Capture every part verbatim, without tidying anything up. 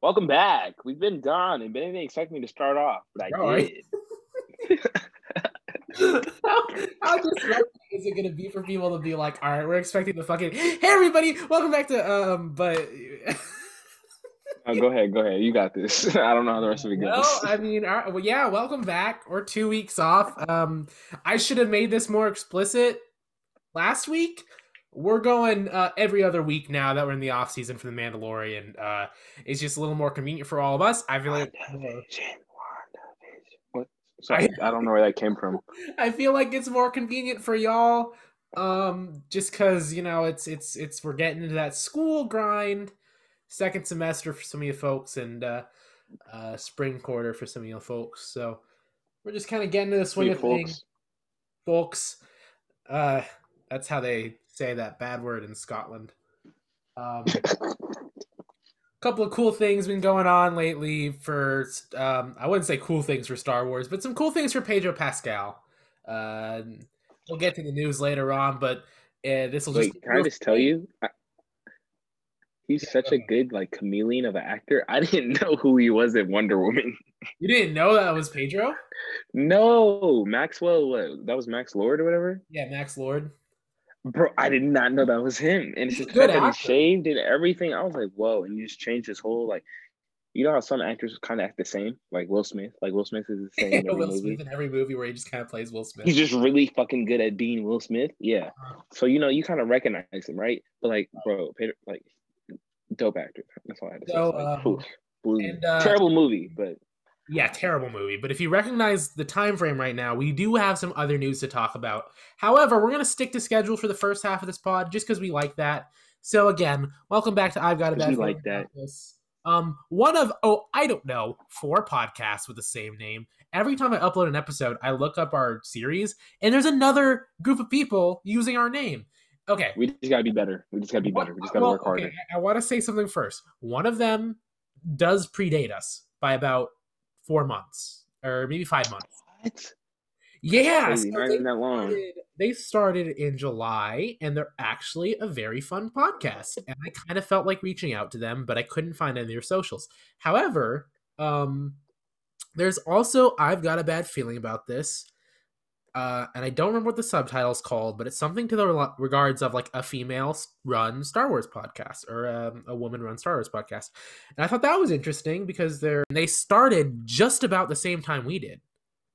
Welcome back. We've been gone, and Ben didn't expect me to start off, but I Bro, I- did. how, how disruptive is it gonna be for people to be like, all right, we're expecting the fucking hey everybody, welcome back to um but No, go ahead, go ahead. You got this. I don't know how the rest of it well, goes. I mean, all right, well, yeah, welcome back. We're two weeks off. Um, I should have made this more explicit last week. We're going uh, every other week now that we're in the off season for the Mandalorian. Uh, it's just a little more convenient for all of us. I feel like WandaVision, WandaVision. What? Sorry, I, I don't know where that came from. I feel like it's more convenient for y'all, um, just because you know it's it's it's we're getting into that school grind, second semester for some of you folks, and uh, uh, spring quarter for some of you folks. So we're just kind of getting to the swing Hey, of things, folks. folks. Uh, that's how they say that bad word in Scotland. Um, couple of cool things been going on lately for um, I wouldn't say cool things for Star Wars, but some cool things for Pedro Pascal. Uh, we'll get to the news later on, but uh, this will just Wait, can I just tell you? I, he's such a good like chameleon of an actor. I didn't know who he was in Wonder Woman. You didn't know that was Pedro? No, Maxwell. What? That was Max Lord or whatever. Yeah, Max Lord. Bro, I did not know that was him. And He's it's a the good fact that he actor. shaved and everything. I was like, whoa. And you just changed his whole, like, you know how some actors kind of act the same? Like Will Smith. Like, Will Smith is the same in every Will movie. Smith in every movie where he just kind of plays Will Smith. He's just really fucking good at being Will Smith. Yeah. So, you know, you kind of recognize him, right? But, like, bro, Peter, like, dope actor. That's all I had to say. So, Like, um, oof, blew me. and uh, Terrible movie, but yeah, terrible movie. But if you recognize the time frame right now, we do have some other news to talk about. However, we're going to stick to schedule for the first half of this pod just because we like that. So again, welcome back to I've Got a because Bad we Feeling like that. About This. Um, one of oh, I don't know, four podcasts with the same name. Every time I upload an episode, I look up our series, and there's another group of people using our name. Okay, We just got to be better. We just got to be better. We just got to well, work harder. okay, I, I want to say something first. One of them does predate us by about four months or maybe five months. What? Yeah, Crazy. so Not they even that long. started, they started in July, and they're actually a very fun podcast. And I kind of felt like reaching out to them, but I couldn't find any of their socials. However, um, there's also I've Got a Bad Feeling About This. Uh, and I don't remember what the subtitle's called, but it's something to the re- regards of like a female-run Star Wars podcast or um, a woman-run Star Wars podcast. And I thought that was interesting because they're they started just about the same time we did.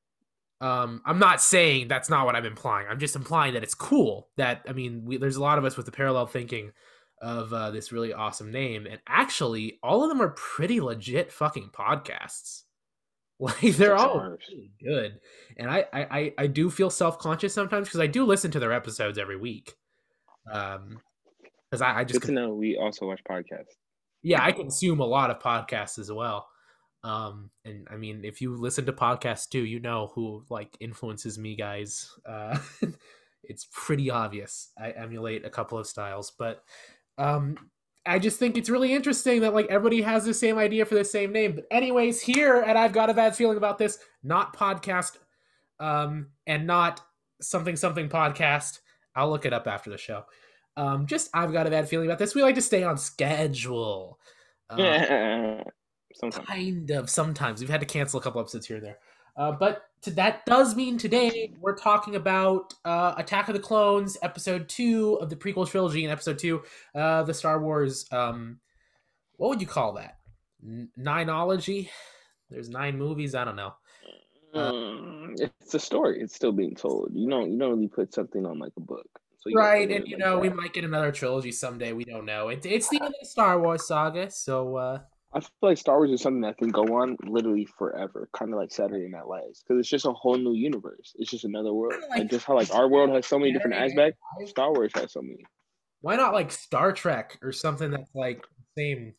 Um, I'm not saying that's not what I'm implying. I'm just implying that it's cool. That I mean, we, there's a lot of us with the parallel thinking of uh, this really awesome name, and actually, all of them are pretty legit fucking podcasts. Like they're Six all hours. really good, and I I I do feel self conscious sometimes because I do listen to their episodes every week. Um, because I, I just Good to know we also watch podcasts. yeah, I consume a lot of podcasts as well. Um, and I mean, if you listen to podcasts too, you know who like influences me, guys. Uh, it's pretty obvious. I emulate a couple of styles, but um, I just think it's really interesting that like everybody has the same idea for the same name. But anyways, here at I've Got a Bad Feeling About This, not podcast, um, and not something something podcast. I'll look it up after the show. Um, just I've Got a Bad Feeling About This. We like to stay on schedule. Uh, Yeah. Sometimes. Kind of. Sometimes we've had to cancel a couple episodes here and there. Uh, but to, that does mean today we're talking about uh, Attack of the Clones, episode two of the prequel trilogy, and episode two, uh, the Star Wars. Um, what would you call that? N- Nineology? There's nine movies. I don't know. Uh, Mm, it's a story. It's still being told. You don't. You don't really put something on like a book. So you right, gotta and it you like know we that. might get another trilogy someday. We don't know. It, it's the end of the Star Wars saga, so uh, I feel like Star Wars is something that can go on literally forever, kind of like Saturday Night Lights, because it's just a whole new universe. It's just another world. Kinda like Like just how like our world has so many different Saturday Night aspects, Live. Star Wars has so many. Why not like Star Trek or something that's like the same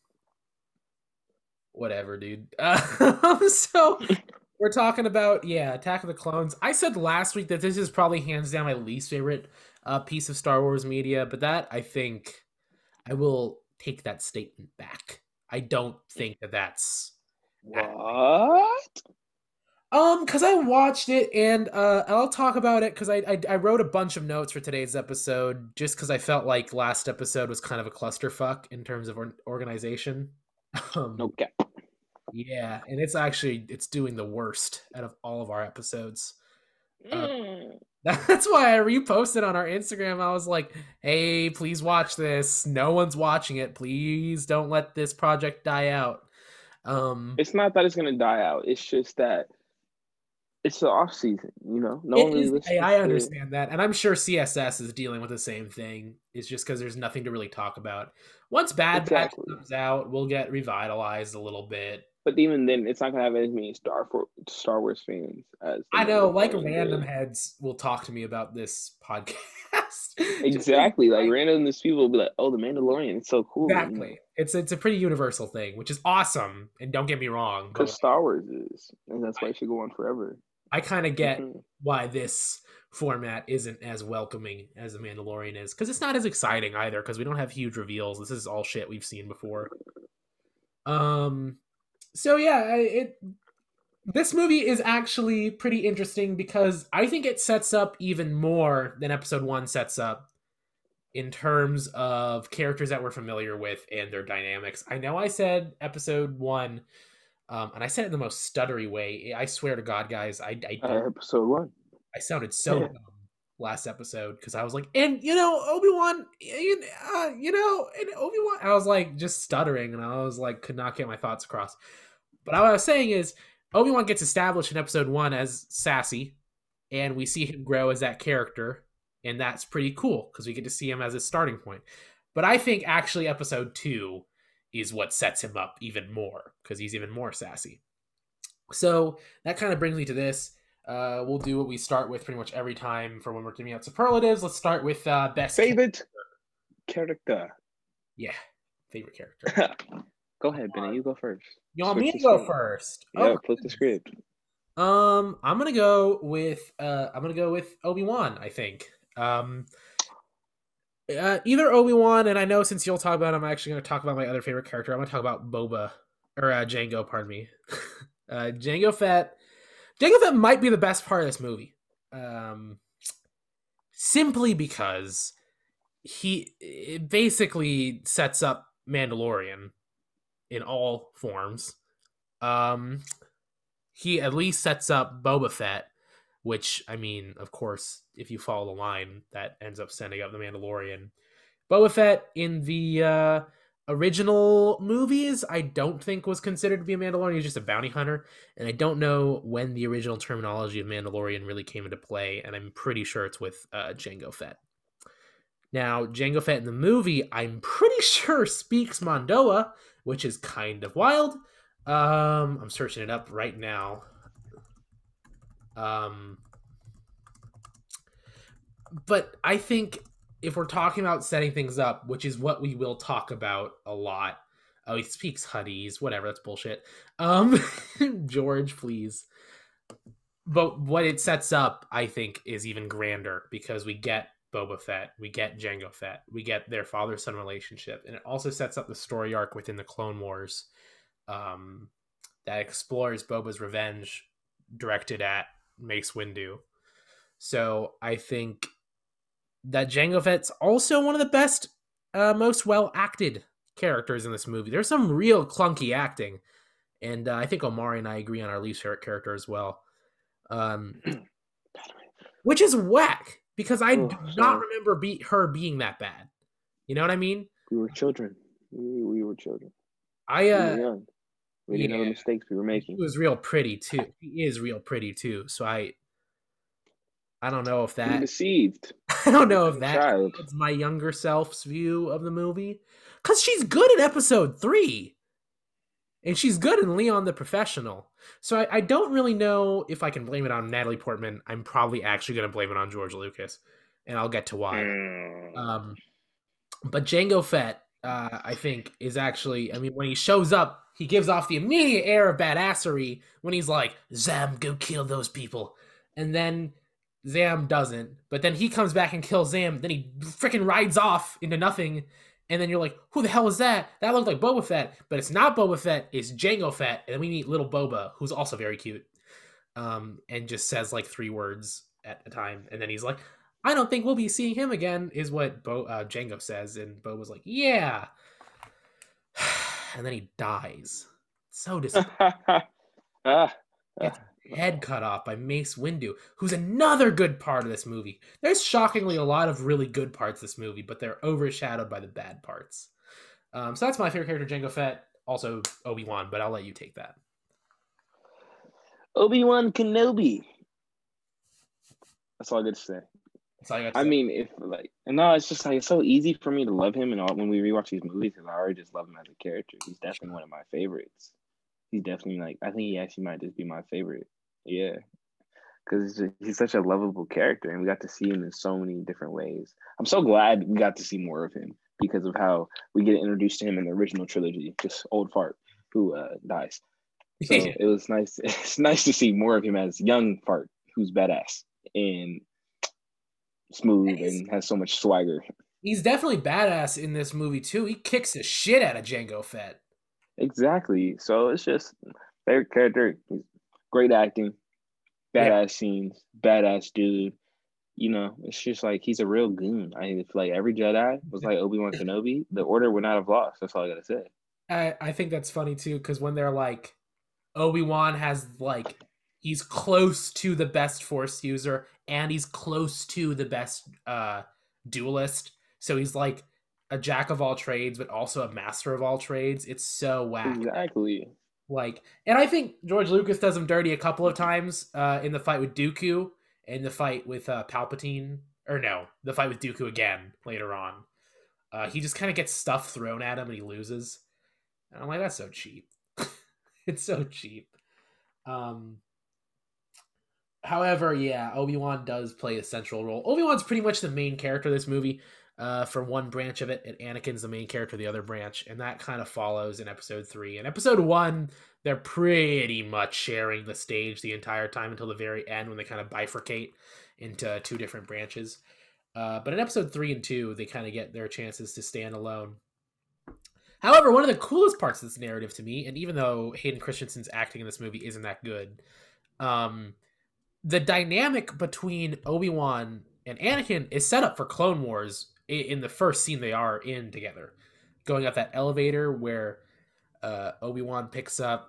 whatever, dude. Uh, so we're talking about yeah, Attack of the Clones. I said last week that this is probably hands down my least favorite uh, piece of Star Wars media, but that I think I will take that statement back. I don't think that that's What? um because I watched it and uh, I'll talk about it because I, I I wrote a bunch of notes for today's episode just because I felt like last episode was kind of a clusterfuck in terms of or- organization. Um, No cap. Yeah, and it's actually it's doing the worst out of all of our episodes. Uh, Mm. that's why I reposted on our Instagram. I was like, "Hey, please watch this. No one's watching it. Please don't let this project die out." Um, It's not that it's gonna die out. It's just that it's the off season. You know, no one it really is. I, listens I to. understand that, and I'm sure C S S is dealing with the same thing. It's just because there's nothing to really talk about. Once Bad Batch Exactly. comes out, we'll get revitalized a little bit. But even then, it's not gonna have as many Star for Star Wars fans as the I know, like Mandalorian random did. heads will talk to me about this podcast. Just 'cause, Exactly. Like like, randomness people will be like, "Oh, the Mandalorian, it's so cool," you know, exactly. It's it's a pretty universal thing, which is awesome. And don't get me wrong, but because Star Wars is, and that's why it should go on forever. I, I kind of get Mm-hmm. why this format isn't as welcoming as the Mandalorian is, because it's not as exciting either. Because we don't have huge reveals. This is all shit we've seen before. Um. So yeah, it this movie is actually pretty interesting because I think it sets up even more than episode one sets up in terms of characters that we're familiar with and their dynamics. I know I said episode one, um, and I said it in the most stuttery way. I swear to God, guys, I, I don't. Uh, episode one. I sounded so dumb last episode because I was like, and you know, Obi Wan, you, uh, you know, and Obi Wan. I was like just stuttering, and I was like, could not get my thoughts across. But what I was saying is, Obi Wan gets established in episode one as sassy, and we see him grow as that character, and that's pretty cool because we get to see him as a starting point. But I think actually episode two is what sets him up even more because he's even more sassy. So that kind of brings me to this. Uh, we'll do what we start with pretty much every time for when we're giving out superlatives. Let's start with uh, best Favorite character. character. Yeah, favorite character. Go ahead, Benny. You go first. You want Switch me to the go script. first? Yeah, Oh, flip the script. Um, I'm gonna go with uh, I'm gonna go with Obi-Wan. I think. Um, uh, either Obi-Wan, and I know since you'll talk about, it, I'm actually gonna talk about my other favorite character. I'm gonna talk about Boba or uh, Jango. Pardon me. uh, Jango Fett. Jango Fett might be the best part of this movie. Um, simply because he it basically sets up Mandalorian in all forms. Um, he at least sets up Boba Fett, which, I mean, of course, if you follow the line, that ends up sending up the Mandalorian. Boba Fett in the uh, original movies, I don't think was considered to be a Mandalorian. He's just a bounty hunter, and I don't know when the original terminology of Mandalorian really came into play, and I'm pretty sure it's with uh, Jango Fett. Now, Jango Fett in the movie, I'm pretty sure speaks Mondoa, which is kind of wild. Um, I'm searching it up right now. Um, but I think if we're talking about setting things up, which is what we will talk about a lot. Oh, he speaks Huttese, whatever, that's bullshit. Um, George, please. But what it sets up, I think, is even grander because we get Boba Fett, we get Jango Fett, we get their father-son relationship, and it also sets up the story arc within the Clone Wars um, that explores Boba's revenge directed at Mace Windu. So I think that Jango Fett's also one of the best, uh, most well-acted characters in this movie. There's some real clunky acting, and uh, I think Omari and I agree on our least favorite character as well. Um, which is whack because I Oh, do sorry. not remember be- her being that bad. You know what I mean? We were children. We, we were children. I uh, we were young. We didn't know the yeah. mistakes we were making. She was real pretty too. She is real pretty too. So I, I don't know if We were that. deceived. I don't know if that Child. is my younger self's view of the movie, because she's good in episode three, and she's good in Leon the Professional. So I, I don't really know if I can blame it on Natalie Portman. I'm probably actually going to blame it on George Lucas, and I'll get to why. Mm. Um, but Jango Fett, uh, I think, is actually, I mean, when he shows up, he gives off the immediate air of badassery when he's like, Zam, go kill those people. And then Zam doesn't, but then he comes back and kills Zam, then he freaking rides off into nothing, and then you're like, who the hell is that? That looked like Boba Fett, but it's not Boba Fett, it's Jango Fett, and then we meet little Boba, who's also very cute, um, and just says like three words at a time, and then he's like, I don't think we'll be seeing him again, is what Bo- uh, Jango says, and Boba's like, yeah, and then he dies. So disappointing. ah, Gets ah, his head cut off by Mace Windu, who's another good part of this movie. There's shockingly a lot of really good parts of this movie, but they're overshadowed by the bad parts. Um, so that's my favorite character, Jango Fett. Also Obi-Wan, but I'll let you take that. Obi-Wan Kenobi. That's all I got to say. That's all I got to I say. mean, if like, no, it's just like it's so easy for me to love him, and all when we rewatch these movies, because I already just love him as a character. He's definitely one of my favorites. He's definitely like, I think he actually might just be my favorite. Yeah, because he's such a lovable character, and we got to see him in so many different ways. I'm so glad we got to see more of him because of how we get introduced to him in the original trilogy, just old fart who uh, dies. So Yeah. it was nice. It's nice to see more of him as young fart who's badass and smooth He's, and has so much swagger. he's definitely badass in this movie too. He kicks the shit out of Jango Fett. Exactly. So it's just favorite character. He's great acting, badass Yeah. scenes, badass dude. You know, it's just like he's a real goon. I feel like every Jedi was like Obi-Wan Kenobi. The Order would not have lost. That's all I gotta say. I, I think that's funny too, because when they're like, Obi-Wan has like, he's close to the best Force user, and he's close to the best uh, duelist. So he's like a jack of all trades, but also a master of all trades. It's so whack. Exactly. Like, and I think George Lucas does him dirty a couple of times uh, in the fight with Dooku, and the fight with uh, Palpatine, or no, the fight with Dooku again later on. Uh, he just kind of gets stuff thrown at him and he loses. And I'm like, that's so cheap. It's so cheap. Um, however, yeah, Obi-Wan does play a central role. Obi-Wan's pretty much the main character of this movie uh, for one branch of it, and Anakin's the main character of the other branch, and that kind of follows in episode three. In episode one, they're pretty much sharing the stage the entire time until the very end when they kind of bifurcate into two different branches. Uh, but in episode three and two, they kind of get their chances to stand alone. However, one of the coolest parts of this narrative to me, and even though Hayden Christensen's acting in this movie isn't that good, um, the dynamic between Obi-Wan and Anakin is set up for Clone Wars in the first scene they are in together. Going up that elevator where uh, Obi-Wan picks up...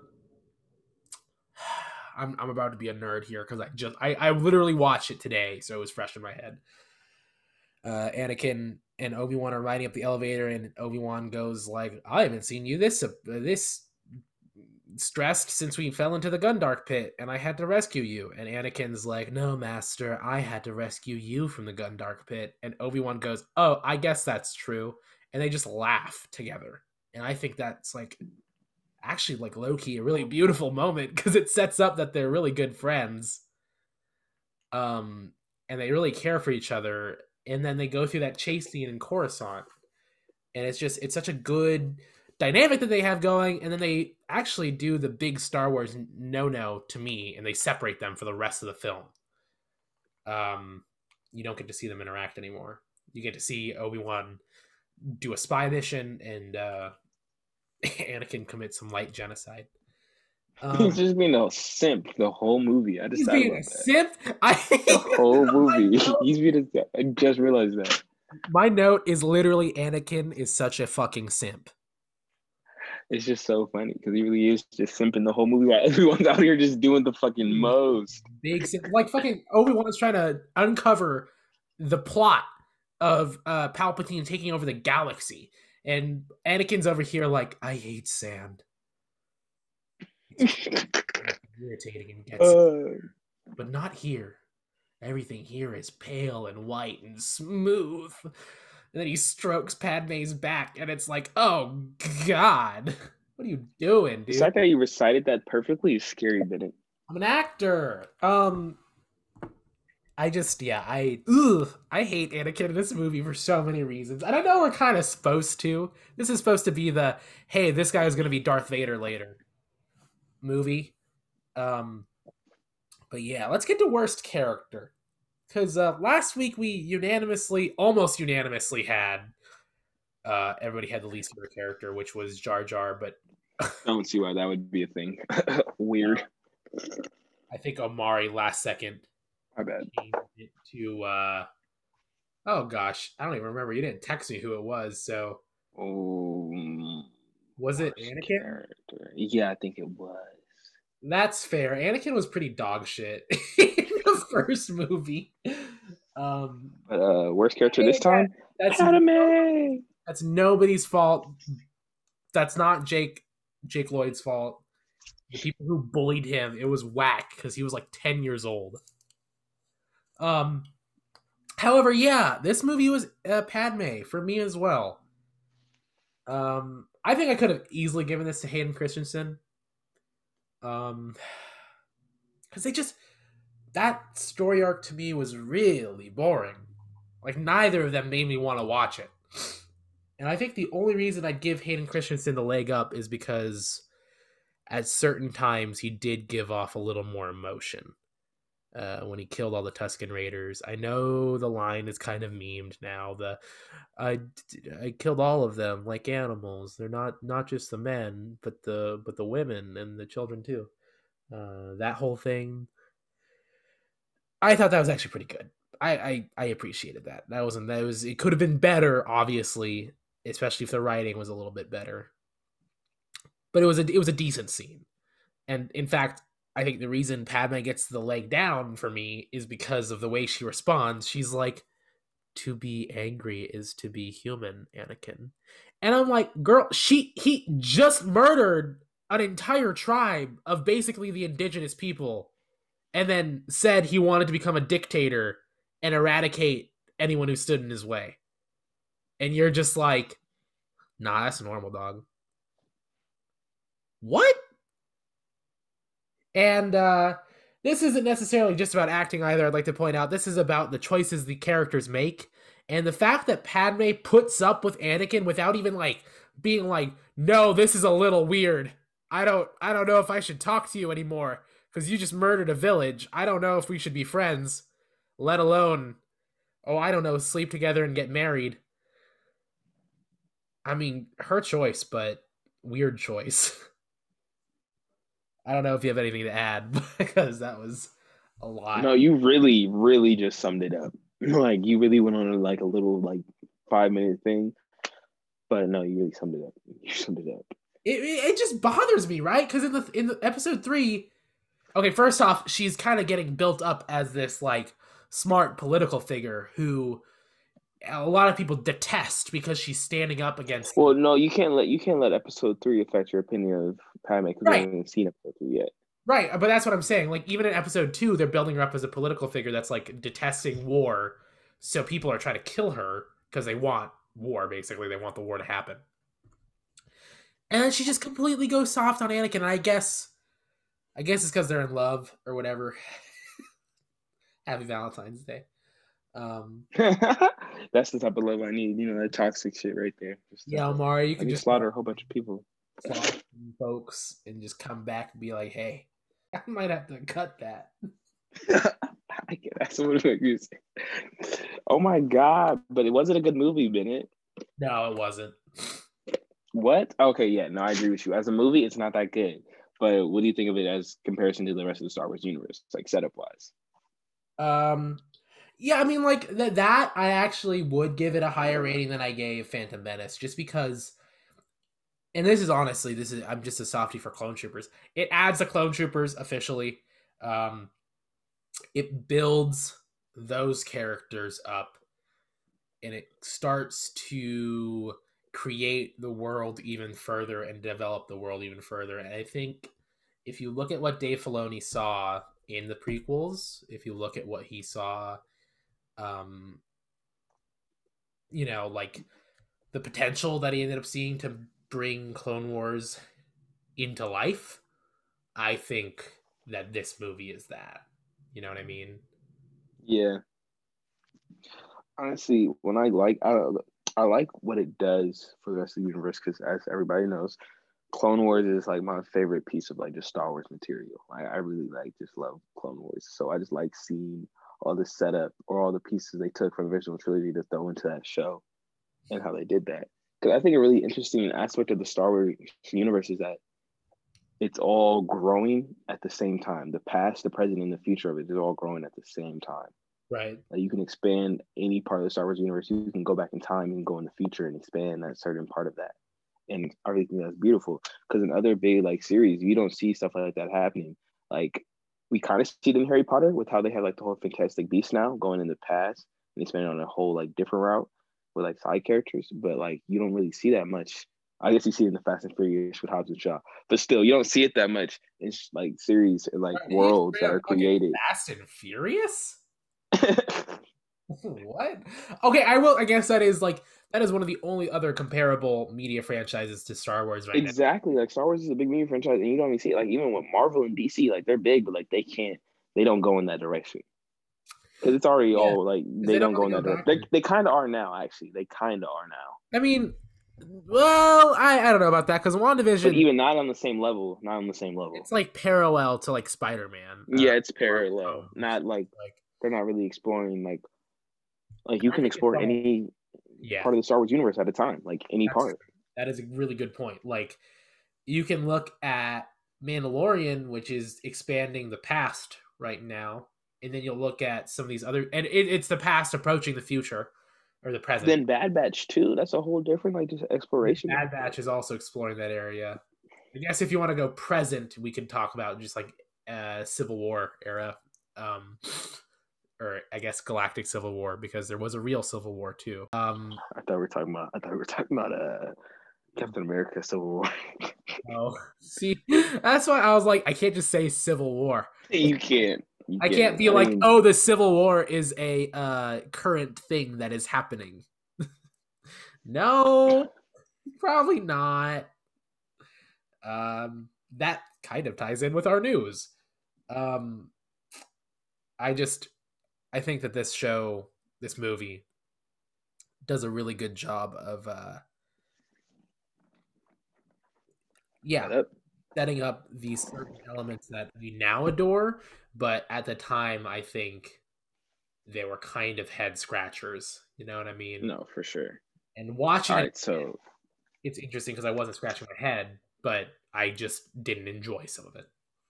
I'm, I'm about to be a nerd here because I just I, I literally watched it today, so it was fresh in my head. Uh, Anakin and Obi-Wan are riding up the elevator, and Obi-Wan goes like, I haven't seen you this uh, this stressed since we fell into the Gundark pit, and I had to rescue you. And Anakin's like, no, Master, I had to rescue you from the Gundark pit. And Obi-Wan goes, oh, I guess that's true. And they just laugh together. And I think that's like actually like low-key a really beautiful moment because it sets up that they're really good friends. Um, and they really care for each other. And then they go through that chase scene in Coruscant, and it's just it's such a good dynamic that they have going. And then they actually do the big Star Wars no no to me, and they separate them for the rest of the film. Um, you don't get to see them interact anymore. You get to see Obi-Wan do a spy mission, and uh, Anakin commit some light genocide. Um, he's just being a simp the whole movie. I just he's being a that. simp. I the whole movie. He's being a, I just realized that. My note is literally Anakin is such a fucking simp. It's just so funny because he really is just simping the whole movie while everyone's out here just doing the fucking most. Big simp. Like fucking Obi-Wan's trying to uncover the plot of uh, Palpatine taking over the galaxy, and Anakin's over here like, I hate sand. Irritating and gets uh, but not here. Everything here is pale and white and smooth. And then he strokes Padme's back, and it's like, oh god, what are you doing, dude? The fact that you recited that perfectly is scary, didn't it? I'm an actor. Um, I just yeah, I ugh, I hate Anakin in this movie for so many reasons. And I know we're kind of supposed to. This is supposed to be the hey, this guy is going to be Darth Vader later movie. Um, but yeah, let's get to worst character. Because uh, last week we unanimously, almost unanimously had, uh, everybody had the least favorite character, which was Jar Jar, but... I don't see why that would be a thing. Weird. I think Omari last second. My bad. It to, uh... oh gosh, I don't even remember. You didn't text me who it was, so... Um, Was it Worst Anakin? character. Yeah, I think it was. That's fair. Anakin was pretty dog shit in the first movie. Um, But uh, worst character and this again, time, that's Padme. that's nobody's fault. That's not Jake Jake Lloyd's fault. The people who bullied him, it was whack because he was like ten years old. Um, however, yeah, this movie was uh, Padme for me as well. Um, I think I could have easily given this to Hayden Christensen. Um, because they just that story arc to me was really boring. Like neither of them made me want to watch it. And I think the only reason I'd give Hayden Christensen the leg up is because at certain times he did give off a little more emotion. Uh, when he killed all the Tusken Raiders. I know the line is kind of memed now. The I, I killed all of them like animals. They're not not just the men, but the but the women and the children too. Uh, that whole thing. I thought that was actually pretty good. I, I I appreciated that. That wasn't that was it could have been better, obviously, especially if the writing was a little bit better. But it was a it was a decent scene. And in fact, I think the reason Padme gets the leg down for me is because of the way she responds. She's like, "To be angry is to be human, Anakin." And I'm like, "Girl, she he just murdered an entire tribe of basically the indigenous people and then said he wanted to become a dictator and eradicate anyone who stood in his way." And you're just like, "Nah, that's normal, dog." What? And uh, this isn't necessarily just about acting either. I'd like to point out this is about the choices the characters make, and the fact that Padme puts up with Anakin without even like being like, "No, this is a little weird. I don't, I don't know if I should talk to you anymore because you just murdered a village. I don't know if we should be friends, let alone, oh, I don't know, sleep together and get married." I mean, her choice, but weird choice. I don't know if you have anything to add because that was a lot. No, you really, really just summed it up. Like you really went on like a little like five minute thing, but no, you really summed it up. You summed it up. It, it just bothers me, right? Because in the in the episode three, okay, first off, she's kind of getting built up as this like smart political figure who a lot of people detest because she's standing up against. Well, no, you can't let you can't let episode three affect your opinion of Padme because we Right, haven't even seen episode three yet. right. But that's what I'm saying. Like even in episode two, they're building her up as a political figure that's like detesting war, so people are trying to kill her because they want war. Basically, they want the war to happen. And then she just completely goes soft on Anakin. And I guess, I guess it's because they're in love or whatever. Happy Valentine's Day. Um, That's the type of love I need. You know, that toxic shit right there. Just yeah, Amari, you I can can just slaughter a whole bunch of people. folks and just come back and be like, "Hey, I might have to cut that." I get that's what you say. Oh my god! But it wasn't a good movie, Bennett. No, it wasn't. What? Okay, yeah, no, I agree with you. As a movie, it's not that good. But what do you think of it as comparison to the rest of the Star Wars universe, like setup wise? Um, yeah, I mean, like th- that, I actually would give it a higher rating than I gave Phantom Menace, just because. And this is honestly, this is I'm just a softie for Clone Troopers. It adds the Clone Troopers officially. Um, it builds those characters up, and it starts to create the world even further and develop the world even further. And I think if you look at what Dave Filoni saw in the prequels, if you look at what he saw, um, you know, like the potential that he ended up seeing to bring Clone Wars into life, I think that this movie is that. You know what I mean? Yeah. Honestly, when I like I I like what it does for the rest of the universe because as everybody knows, Clone Wars is like my favorite piece of like just Star Wars material. I, I really like just love Clone Wars. So I just like seeing all the setup or all the pieces they took from the original trilogy to throw into that show and how they did that. Because I think a really interesting aspect of the Star Wars universe is that it's all growing at the same time. The past, the present, and the future of it is all growing at the same time. Right. Like you can expand any part of the Star Wars universe. You can go back in time and go in the future and expand that certain part of that. and everything that's beautiful. Because in other big like series, you don't see stuff like that happening. Like we kind of see it in Harry Potter with how they have like the whole Fantastic Beasts now going in the past, and they spend it on a whole like different route with like side characters. But like you don't really see that much. I guess you see it in the Fast and Furious with Hobbs and Shaw, but still, you don't see it that much in like series and like worlds that are created. Fast and Furious. What? Okay, I will. I guess that is like that is one of the only other comparable media franchises to Star Wars right exactly. now. Exactly, like Star Wars is a big media franchise, and you don't even see it. Like even with Marvel and D C, like they're big, but like they can't, they don't go in that direction because it's already yeah, all like they, they don't, don't go in that direction. They they kind of are now, actually. They kind of are now. I mean, well, I, I don't know about that because WandaVision, but even not on the same level, not on the same level. It's like parallel to like Spider-Man. Yeah, uh, it's parallel, or, not like, like they're not really exploring like. Like you can explore any yeah. part of the Star Wars universe at a time, like any That's, part. That is a really good point. Like you can look at Mandalorian, which is expanding the past right now, and then you'll look at some of these other, and it, it's the past approaching the future or the present. Then Bad Batch too. That's a whole different like just exploration. Bad Batch is also exploring that area. I guess if you want to go present, we can talk about just like uh, Civil War era. Um, or I guess Galactic Civil War, because there was a real Civil War too. Um, I thought we were talking about. I thought we were talking about uh, Captain America Civil War. Oh, see, that's why I was like, I can't just say Civil War. You can't. You I can't, can't be I like, mean, oh, the Civil War is a uh, current thing that is happening. No, probably not. Um, that kind of ties in with our news. Um, I just. I think that this show, this movie, does a really good job of, uh, yeah, yep. setting up these certain elements that we now adore, but at the time, I think they were kind of head scratchers. You know what I mean? No, for sure. And watching All it, right, so it's interesting because I wasn't scratching my head, but I just didn't enjoy some of it.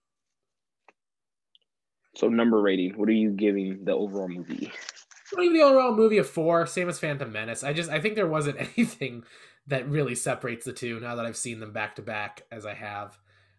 So number rating, what are you giving the overall movie? I'm giving the overall movie a four, same as Phantom Menace. I just I think there wasn't anything that really separates the two now that I've seen them back to back as I have.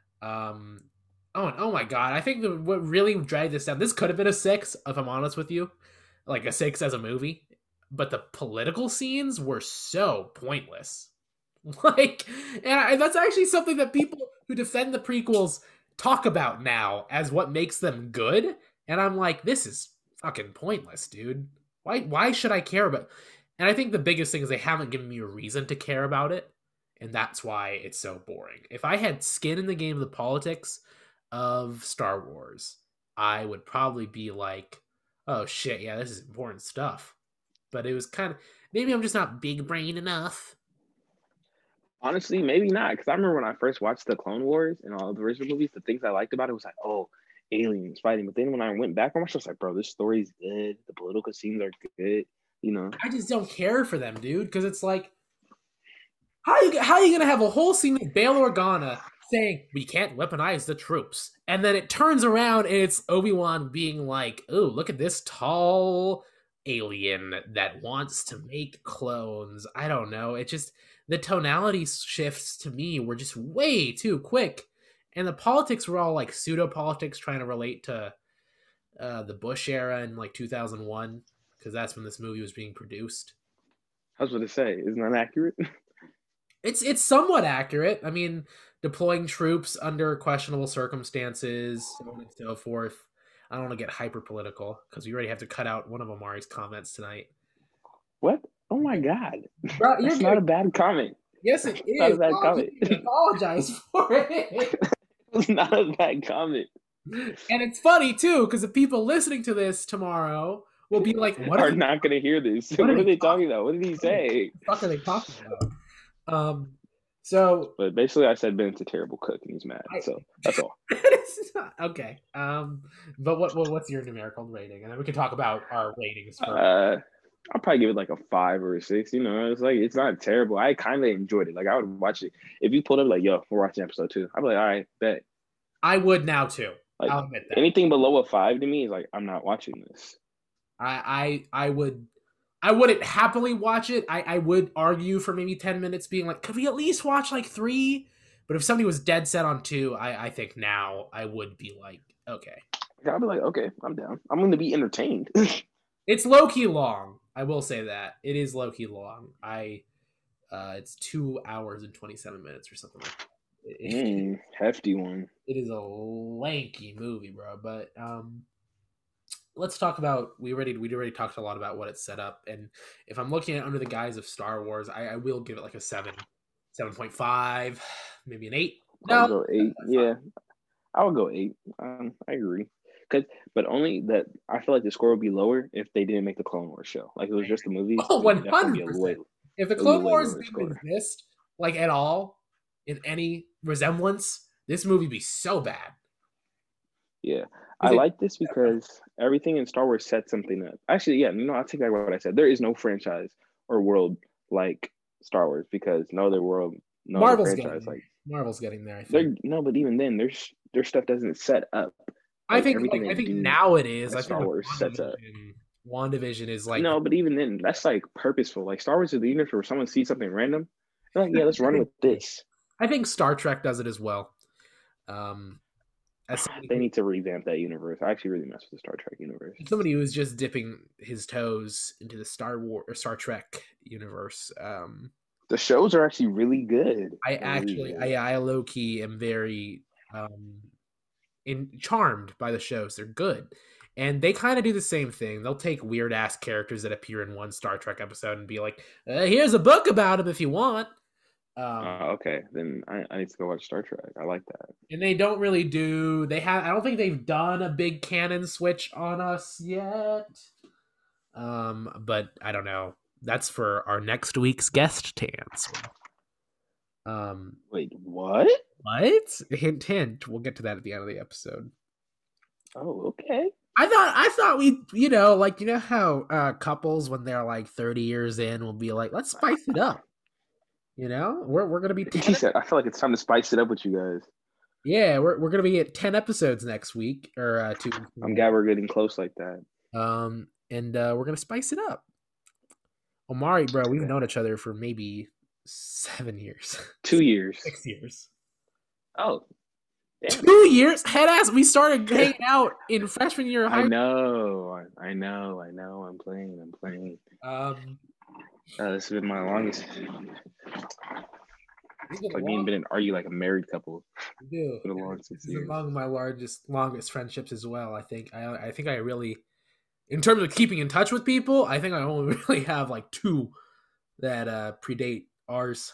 Um, oh and oh my god, I think the, what really dragged this down. This could have been a six if I'm honest with you, like a six as a movie. But the political scenes were so pointless. Like, and I, that's actually something that people who defend the prequels talk about now as what makes them good, and I'm like, this is fucking pointless, dude. Why why should I care about it? And I think the biggest thing is they haven't given me a reason to care about it, and that's why it's so boring. If I had skin in the game of the politics of Star Wars, I would probably be like, oh shit, yeah, this is important stuff. But it was kind of, maybe I'm just not big brain enough. Honestly, maybe not, because I remember when I first watched the Clone Wars and all the original movies, the things I liked about it was like, oh, aliens fighting. But then when I went back, I was just like, bro, this story's good. The political scenes are good. You know, I just don't care for them, dude, because it's like, how are you how are you gonna have a whole scene with Bail Organa saying we can't weaponize the troops, and then it turns around and it's Obi-Wan being like, oh, look at this tall alien that wants to make clones. I don't know. It just, the tonality shifts to me were just way too quick, and the politics were all like pseudo politics trying to relate to uh, the Bush era in like two thousand one, because that's when this movie was being produced. I was going to say, isn't that accurate? It's it's somewhat accurate. I mean, deploying troops under questionable circumstances, so on and so forth. I don't want to get hyper political because we already have to cut out one of Amari's comments tonight. What? Oh my god, Bro, that's not a bad comment. Yes, it is. Not a bad oh, comment. Apologize for it. It's not a bad comment. And it's funny too because the people listening to this tomorrow will be like, "What are, are not going to hear this? What, what are, are they talking about? What did he say? What the fuck are they talking about?" Um. So, but basically, I said Ben's a terrible cook, and he's mad. I, so that's all. Okay. Um. But what, what what's your numerical rating, and then we can talk about our ratings. For- uh, I'll probably give it like a five or a six. You know, it's like it's not terrible. I kind of enjoyed it. Like I would watch it if you pulled up like, "Yo, we're watching episode two." I'd be like, "All right, bet." I would now too. Like, I'll admit that. Anything below a five to me is like, I'm not watching this. I I I would. I wouldn't happily watch it. I, I would argue for maybe ten minutes being like, could we at least watch like three? But if somebody was dead set on two, I, I think now I would be like, okay. I'd be like, okay, I'm down. I'm going to be entertained. It's low-key long. I will say that. It is low-key long. I uh, It's two hours and twenty-seven minutes or something like that. It, mm, hefty one. It is a lanky movie, bro. But um, let's talk about we already we already talked a lot about what it's set up, and if I'm looking at under the guise of Star Wars, I, I will give it like a seven, seven point five, maybe an eight. No, I'll go eight. Yeah, I would go eight. Um, I agree. Cause, but only that I feel like the score would be lower if they didn't make the Clone Wars show. Like it was just the movie. Oh, one hundred percent. If the Clone Wars didn't exist, like at all, in any resemblance, this movie would be so bad. Yeah. I it, like this because everything in Star Wars sets something up. Actually, yeah, no, I'll take back what I said. There is no franchise or world like Star Wars because no other world, no Marvel's other franchise. Getting, like Marvel's getting there, I think. No, but even then, there's their stuff doesn't set up. Like, I think like, I think now it is. I think Star Wars sets up. WandaVision is like no, but even then, that's like purposeful. Like Star Wars is the universe where someone sees something random, they're like, yeah, let's run with this. I think Star Trek does it as well. Um, as they need to revamp that universe. I actually really mess with the Star Trek universe. Somebody who is just dipping his toes into the Star War or Star Trek universe. Um, the shows are actually really good. I actually, really I, I low key am very um, in charmed by the shows. They're good. And they kind of do the same thing. They'll take weird ass characters that appear in one Star Trek episode and be like, uh, "Here's a book about them if you want." Um, uh, okay, then I, I need to go watch Star Trek. I like that. And they don't really do. They have. I don't think they've done a big canon switch on us yet. Um, but I don't know. That's for our next week's guest to answer. Um, wait, what? What? Hint, hint. We'll get to that at the end of the episode. Oh, okay. I thought I thought we, you know, like you know how uh, couples when they're like thirty years in will be like, let's spice it up. You know, we're we're gonna be. He said, I feel like it's time to spice it up with you guys. Yeah, we're we're gonna be at ten episodes next week or uh, two. I'm glad we're getting close like that. Um, and uh, we're gonna spice it up. Omari, bro, we've known each other for maybe seven years. Two years. Six years. Oh. Damn. Two years, head ass. We started hanging out in freshman year of high school. I know, I know, I know. I'm playing, I'm playing. Um, uh, this has been my longest. It's like being been are you like a married couple? Do for the longest this is among my largest, longest friendships as well. I think I, I think I really, in terms of keeping in touch with people, I think I only really have like two that uh, predate ours.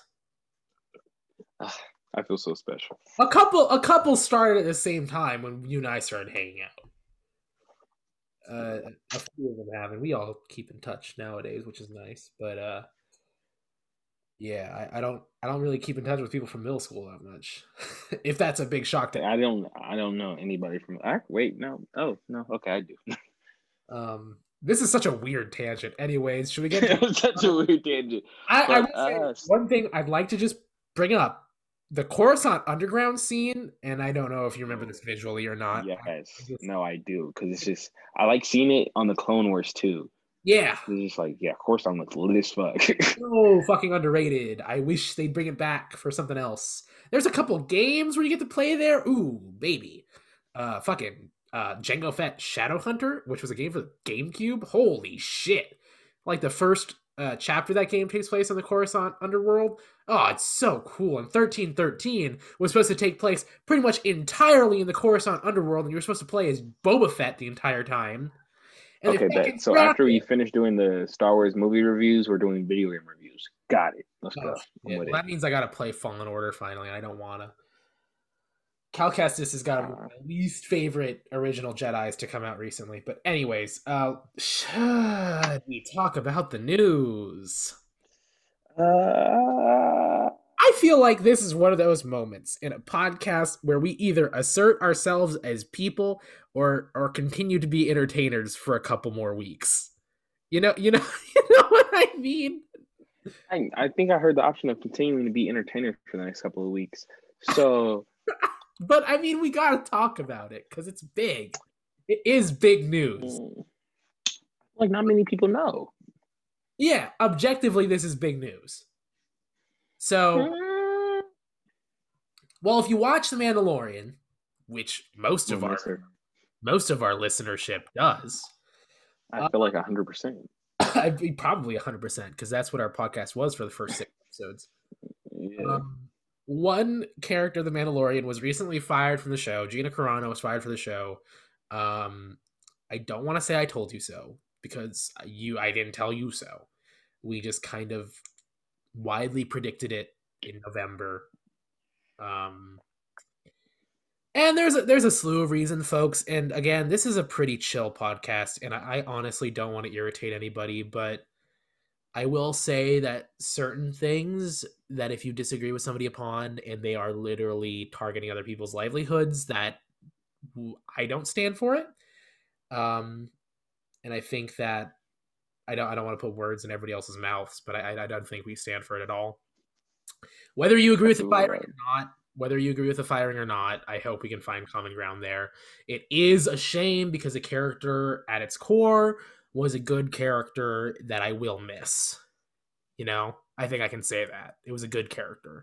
I feel so special. A couple, a couple started at the same time when you and I started hanging out. Uh, a few of them have, and we all keep in touch nowadays, which is nice. But uh, yeah, I, I don't, I don't really keep in touch with people from middle school that much. If that's a big shock to I don't, I don't know anybody from. I, wait, no, oh no, okay, I do. um, this is such a weird tangent. Anyways, should we get? To- such a weird tangent. I, I will say one thing I'd like to just bring up. The Coruscant Underground scene, and I don't know if you remember this visually or not. Yes. No, I do. Because it's just, I like seeing it on the Clone Wars too. Yeah. It's just like, yeah, Coruscant looks lit as fuck. So fucking underrated. I wish they'd bring it back for something else. There's a couple games where you get to play there. Ooh, baby. Uh, fucking uh, Jango Fett Shadowhunter, which was a game for the GameCube. Holy shit. Like the first uh, chapter of that game takes place in the Coruscant Underworld. Oh, it's so cool. And thirteen thirteen was supposed to take place pretty much entirely in the Coruscant Underworld, and you were supposed to play as Boba Fett the entire time. And okay, bet. So after we finish doing the Star Wars movie reviews, we're doing video game reviews. Got it. Let's oh, go. Yeah, well, that means I got to play Fallen Order finally. I don't want to. Cal Kestis has got uh, my least favorite original Jedis to come out recently. But anyways, uh, should we talk about the news? Uh, I feel like this is one of those moments in a podcast where we either assert ourselves as people or or continue to be entertainers for a couple more weeks. You know, you know, you know what I mean? I I think I heard the option of continuing to be entertainers for the next couple of weeks. So, but I mean, we gotta talk about it because it's big. It is big news. Like not many people know. Yeah, objectively, this is big news. So, well, if you watch The Mandalorian, which most of We'll our miss her. most of our listenership does, I uh, feel like a hundred percent. I'd be probably one hundred percent because that's what our podcast was for the first six episodes. Yeah. Um, one character of The Mandalorian was recently fired from the show. Gina Carano was fired from the show. Um, I don't want to say I told you so because you, I didn't tell you so. We just kind of widely predicted it in November. Um, and there's a, there's a slew of reasons, folks. And again, this is a pretty chill podcast, and I, I honestly don't want to irritate anybody, but I will say that certain things that if you disagree with somebody upon and they are literally targeting other people's livelihoods, that I don't stand for it. Um, and I think that I don't I don't want to put words in everybody else's mouths, but I I don't think we stand for it at all. Whether you agree with the firing or not, whether you agree with the firing or not, I hope we can find common ground there. It is a shame because the character at its core was a good character that I will miss. You know, I think I can say that. It was a good character.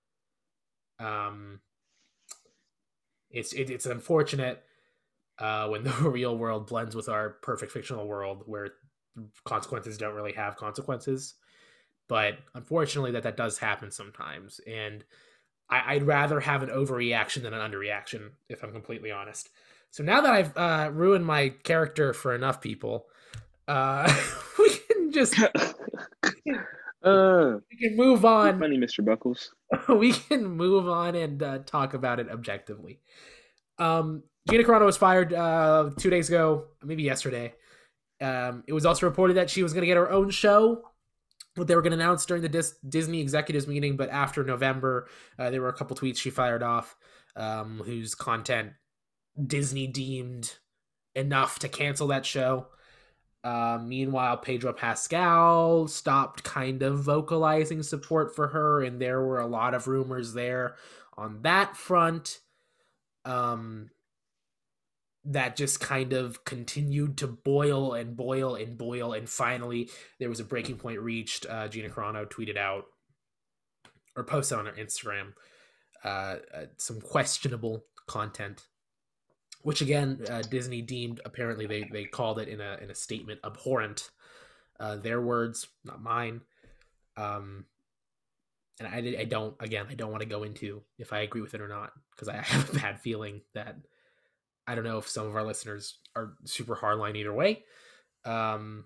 Um, it's it, it's unfortunate uh, when the real world blends with our perfect fictional world where consequences don't really have consequences. But unfortunately, that that does happen sometimes, and I, I'd rather have an overreaction than an underreaction, if I'm completely honest. So now that I've uh, ruined my character for enough people, uh, we can just uh, we can move on. Funny, Mister Buckles. We can move on and uh, talk about it objectively. Um, Gina Carano was fired uh, two days ago, maybe yesterday. Um, it was also reported that she was going to get her own show. What they were going to announce during the Dis- Disney executives meeting, but after November, uh, there were a couple tweets she fired off, um, whose content Disney deemed enough to cancel that show. Uh, meanwhile, Pedro Pascal stopped kind of vocalizing support for her, and there were a lot of rumors there on that front. Um, that just kind of continued to boil and boil and boil, and finally there was a breaking point reached. uh, Gina Carano tweeted out or posted on her Instagram uh, uh, some questionable content, which again uh, Disney deemed, apparently they, they called it in a, in a statement, abhorrent. Uh, their words, not mine. Um, and I, I don't, again, I don't want to go into if I agree with it or not, because I have a bad feeling that I don't know if some of our listeners are super hardline either way. Um,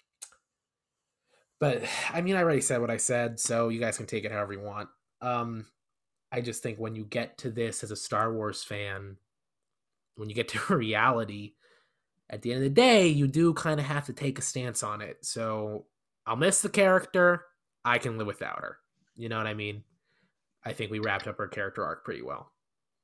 but I mean, I already said what I said, so you guys can take it however you want. Um, I just think when you get to this as a Star Wars fan, when you get to reality, at the end of the day, you do kind of have to take a stance on it. So I'll miss the character. I can live without her. You know what I mean? I think we wrapped up her character arc pretty well.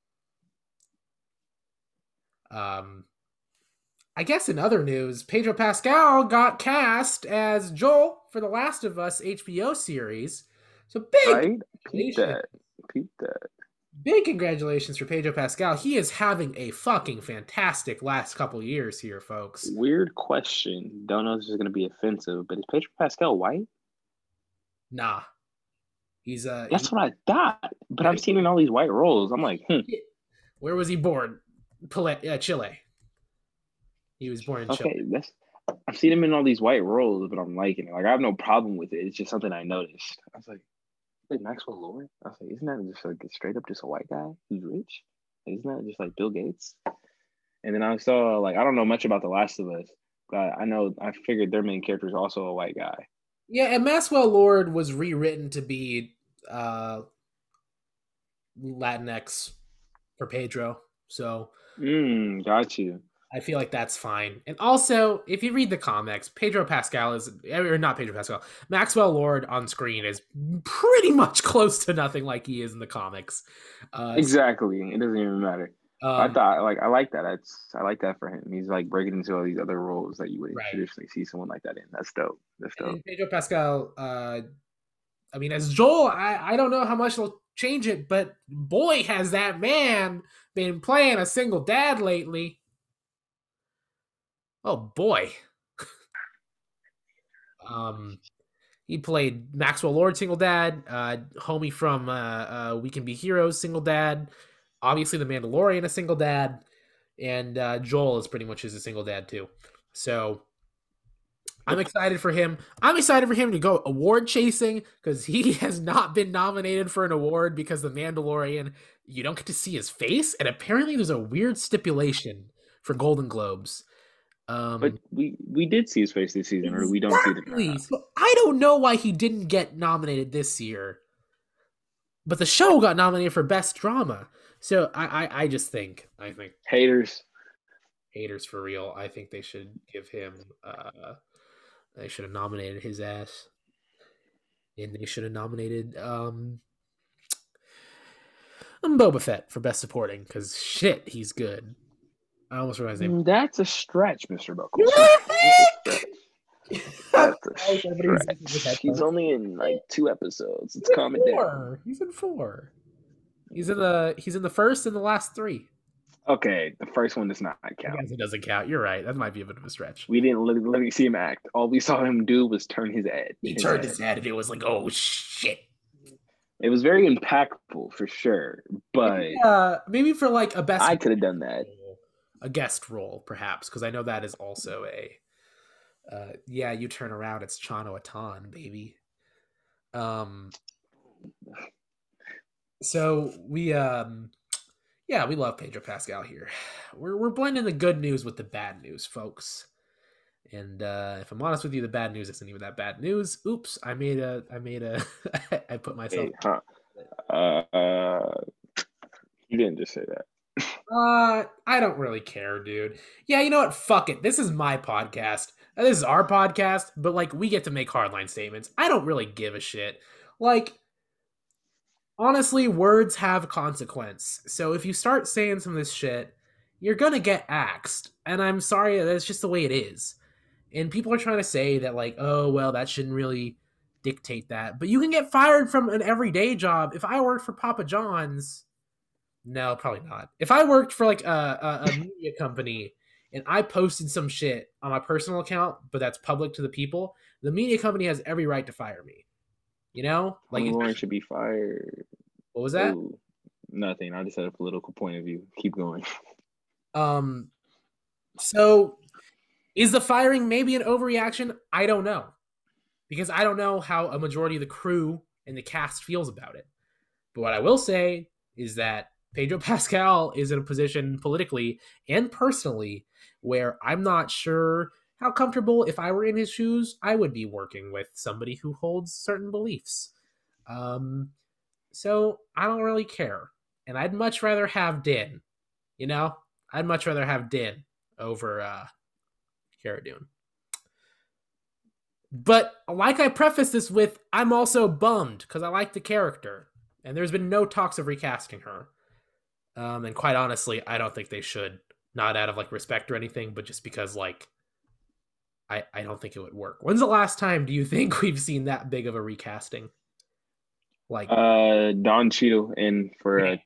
Um, I guess in other news, Pedro Pascal got cast as Joel for The Last of Us H B O series. So big right? Peep that. Peep that. Big congratulations for Pedro Pascal. He is having a fucking fantastic last couple years here, folks. Weird question. Don't know if this is going to be offensive, but is Pedro Pascal white? Nah. He's uh That's he, what I thought, but I'm seeing in all these white roles. I'm like, hmm. Where was he born? Pile- uh, Chile. He was born in okay, Chile. that's I've seen him in all these white roles, but I'm liking it. Like I have no problem with it. It's just something I noticed. I was like, wait, Maxwell Lord? I was like, isn't that just like straight up just a white guy who's rich? Like, isn't that just like Bill Gates? And then I saw like I don't know much about The Last of Us, but I know I figured their main character is also a white guy. Yeah, and Maxwell Lord was rewritten to be uh Latinx for Pedro. So Mm, got you. I feel like that's fine. And also, if you read the comics, Pedro Pascal is, or not Pedro Pascal, Maxwell Lord on screen is pretty much close to nothing like he is in the comics. Uh, exactly. It doesn't even matter. Um, I thought, like, I like that. It's, I like that for him. He's like breaking into all these other roles that you would right. traditionally see someone like that in. That's dope. That's dope. And Pedro Pascal, uh, I mean, as Joel, I, I don't know how much they'll change it, but boy, has that man been playing a single dad lately. Oh boy. Um, he played Maxwell Lord, single dad. Uh, homie from uh, uh, We Can Be Heroes, single dad. Obviously, The Mandalorian, a single dad, and uh, Joel is pretty much is a single dad too. So I'm excited for him. I'm excited for him to go award chasing because he has not been nominated for an award because The Mandalorian, you don't get to see his face, and apparently there's a weird stipulation for Golden Globes. Um, But we we did see his face this season, or we don't see it exactly. now. So I don't know why he didn't get nominated this year, but the show got nominated for best drama. So I, I, I just think I think Haters. haters for real. I think they should give him. Uh, they should have nominated his ass, and they should have nominated um, Boba Fett for best supporting because shit, he's good. I almost forgot his name. That's a stretch, Mister Buckles. That's a stretch. He's only in like two episodes. It's calming down. He's in four. He's in the he's in the first and the last three. Okay, the first one does not count. I guess it doesn't count. You're right. That might be a bit of a stretch. We didn't literally see him act. All we saw him do was turn his head. He his turned head. his head, and it was like, oh shit. It was very impactful for sure, but uh, maybe for like a best. I could have done that. A guest role, perhaps, because I know that is also a. Uh, yeah, you turn around, it's Chano Atan, baby. Um. So we um. Yeah, we love Pedro Pascal here. We're we're blending the good news with the bad news, folks. And uh, if I'm honest with you, the bad news isn't even that bad news. Oops, I made a, I made a, I put myself. Hey, huh? Uh, you didn't just say that. Uh, I don't really care, dude. Yeah, you know what? Fuck it. This is my podcast. This is our podcast, but like we get to make hardline statements. I don't really give a shit. Like, honestly, words have consequence. So if you start saying some of this shit, you're gonna get axed. And I'm sorry, that's just the way it is. And people are trying to say that, like, oh, well, that shouldn't really dictate that. But you can get fired from an everyday job. If I worked for Papa John's, no, probably not. If I worked for, like, a, a, a media company and I posted some shit on my personal account, but that's public to the people, the media company has every right to fire me. You know? Like, Lauren should be fired. What was that? Ooh, nothing. I just had a political point of view. Keep going. Um, so... Is the firing maybe an overreaction? I don't know. Because I don't know how a majority of the crew and the cast feels about it. But what I will say is that Pedro Pascal is in a position politically and personally where I'm not sure how comfortable, if I were in his shoes, I would be working with somebody who holds certain beliefs. Um, so I don't really care. And I'd much rather have Din. You know? I'd much rather have Din over... uh Cara Dune. But like I preface this with, I'm also bummed because I like the character, and there's been no talks of recasting her. Um, and quite honestly, I don't think they should. Not out of like respect or anything, but just because like I I don't think it would work. When's the last time do you think we've seen that big of a recasting? Like uh, Don Cheadle in for a,